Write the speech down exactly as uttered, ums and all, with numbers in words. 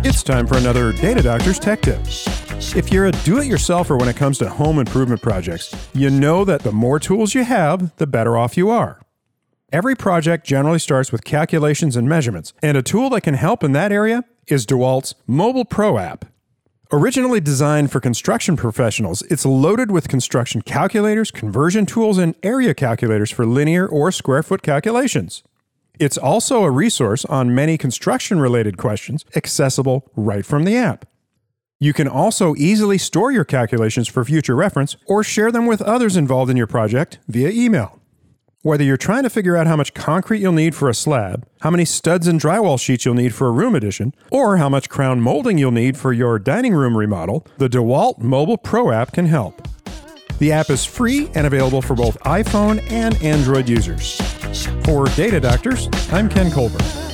It's time for another Data Doctor's Tech Tip. If you're a do-it-yourselfer when it comes to home improvement projects, you know that the more tools you have, the better off you are. Every project generally starts with calculations and measurements, and a tool that can help in that area is DeWalt's Mobile Pro app. Originally designed for construction professionals, it's loaded with construction calculators, conversion tools, and area calculators for linear or square foot calculations. It's also a resource on many construction-related questions, accessible right from the app. You can also easily store your calculations for future reference or share them with others involved in your project via email. Whether you're trying to figure out how much concrete you'll need for a slab, how many studs and drywall sheets you'll need for a room addition, or how much crown molding you'll need for your dining room remodel, the DeWalt Mobile Pro app can help. The app is free and available for both iPhone and Android users. For Data Doctors, I'm Ken Colbert.